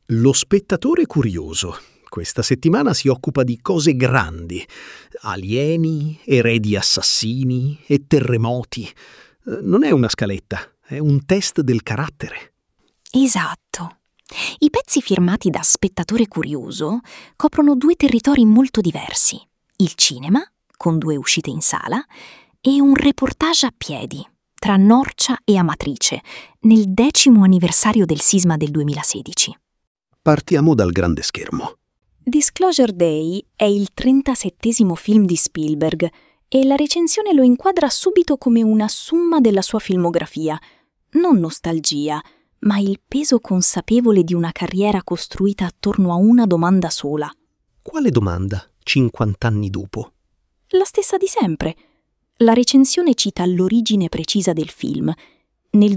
Lo spettatore curioso. Questa settimana si occupa di cose grandi. Alieni, eredi assassini e terremoti. Non è una scaletta, è un test del carattere. Esatto. I pezzi firmati da spettatore curioso coprono due territori molto diversi. Il cinema, con 2 uscite in sala, e un reportage a piedi tra Norcia e Amatrice, nel 10° anniversario del sisma del 2016. Partiamo dal grande schermo. Disclosure Day è il 37° film di Spielberg e la recensione lo inquadra subito come una summa della sua filmografia. Non nostalgia, ma il peso consapevole di una carriera costruita attorno a una domanda sola. Quale domanda, 50 anni dopo? La stessa di sempre. La recensione cita l'origine precisa del film. Nel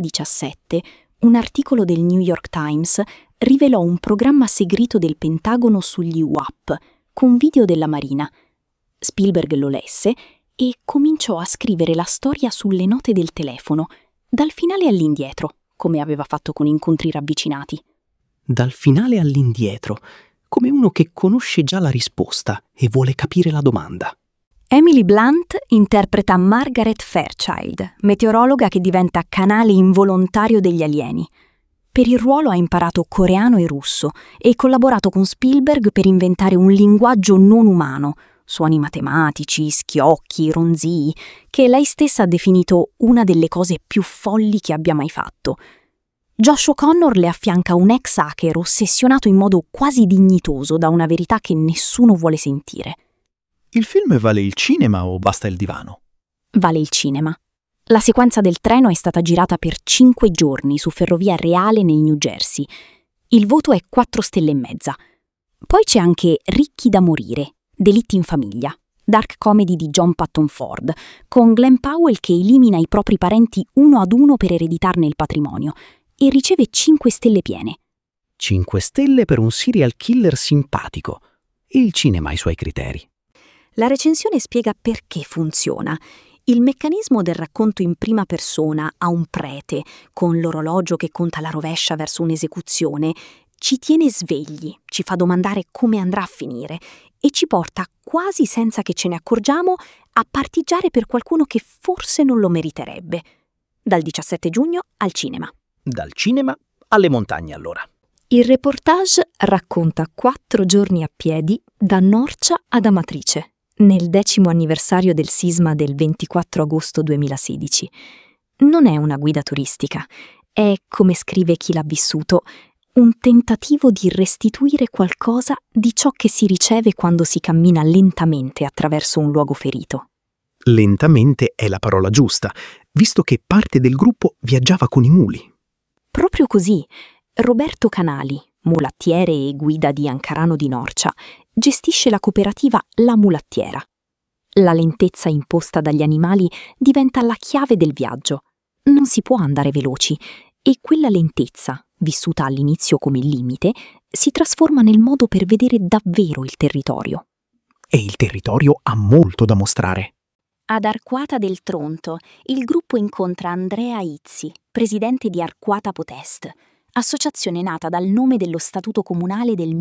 2017, un articolo del New York Times rivelò un programma segreto del Pentagono sugli UAP, con video della Marina. Spielberg lo lesse e cominciò a scrivere la storia sulle note del telefono, dal finale all'indietro, come aveva fatto con Incontri ravvicinati. Dal finale all'indietro, come uno che conosce già la risposta e vuole capire la domanda. Emily Blunt interpreta Margaret Fairchild, meteorologa che diventa canale involontario degli alieni. Per il ruolo ha imparato coreano e russo e collaborato con Spielberg per inventare un linguaggio non umano, suoni matematici, schiocchi, ronzii, che lei stessa ha definito una delle cose più folli che abbia mai fatto. Josh O'Connor le affianca un ex hacker ossessionato in modo quasi dignitoso da una verità che nessuno vuole sentire. Il film vale il cinema o basta il divano? Vale il cinema. La sequenza del treno è stata girata per 5 giorni su ferrovia reale nel New Jersey. Il voto è 4 stelle e mezza. Poi c'è anche Ricchi da morire, Delitti in famiglia, dark comedy di John Patton Ford, con Glenn Powell che elimina i propri parenti uno ad uno per ereditarne il patrimonio e riceve 5 stelle piene. 5 stelle per un serial killer simpatico. Il cinema ha i suoi criteri. La recensione spiega perché funziona. Il meccanismo del racconto in prima persona a un prete, con l'orologio che conta la rovescia verso un'esecuzione, ci tiene svegli, ci fa domandare come andrà a finire e ci porta, quasi senza che ce ne accorgiamo, a partigiare per qualcuno che forse non lo meriterebbe. Dal 17 giugno al cinema. Dal cinema alle montagne, allora. Il reportage racconta 4 giorni a piedi da Norcia ad Amatrice, nel 10° anniversario del sisma del 24 agosto 2016. Non è una guida turistica, è, come scrive chi l'ha vissuto, un tentativo di restituire qualcosa di ciò che si riceve quando si cammina lentamente attraverso un luogo ferito. Lentamente è la parola giusta, visto che parte del gruppo viaggiava con i muli. Proprio così, Roberto Canali, mulattiere e guida di Ancarano di Norcia, gestisce la cooperativa La Mulattiera. La lentezza imposta dagli animali diventa la chiave del viaggio. Non si può andare veloci e quella lentezza, vissuta all'inizio come limite, si trasforma nel modo per vedere davvero il territorio. E il territorio ha molto da mostrare. Ad Arquata del Tronto, il gruppo incontra Andrea Izzi, presidente di Arquata Potest, associazione nata dal nome dello statuto comunale del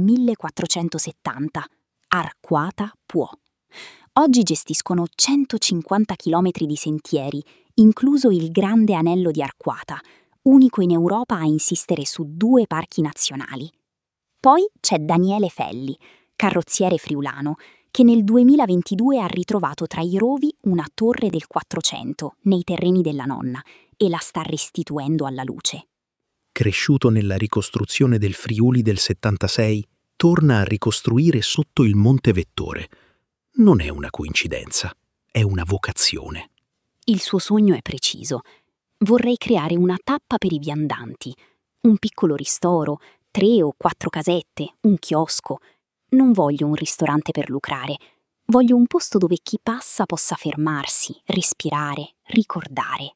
1470, Arquata Può. Oggi gestiscono 150 chilometri di sentieri, incluso il Grande Anello di Arquata, unico in Europa a insistere su 2 parchi nazionali. Poi c'è Daniele Felli, carrozziere friulano, che nel 2022 ha ritrovato tra i rovi una torre del 400 nei terreni della nonna e la sta restituendo alla luce. Cresciuto nella ricostruzione del Friuli del 76, torna a ricostruire sotto il Monte Vettore. Non è una coincidenza, è una vocazione. Il suo sogno è preciso. Vorrei creare una tappa per i viandanti, un piccolo ristoro, 3 o 4 casette, un chiosco. Non voglio un ristorante per lucrare, voglio un posto dove chi passa possa fermarsi, respirare, ricordare.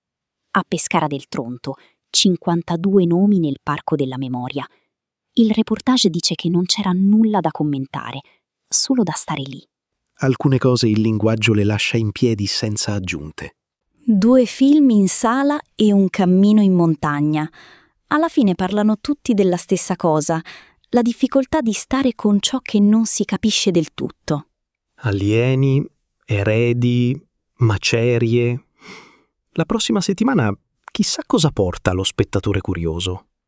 A Pescara del Tronto, 52 nomi nel Parco della Memoria. Il reportage dice che non c'era nulla da commentare, solo da stare lì. Alcune cose il linguaggio le lascia in piedi senza aggiunte. 2 film in sala e un cammino in montagna. Alla fine parlano tutti della stessa cosa, la difficoltà di stare con ciò che non si capisce del tutto. Alieni, eredi, macerie. La prossima settimana chissà cosa porta lo spettatore curioso.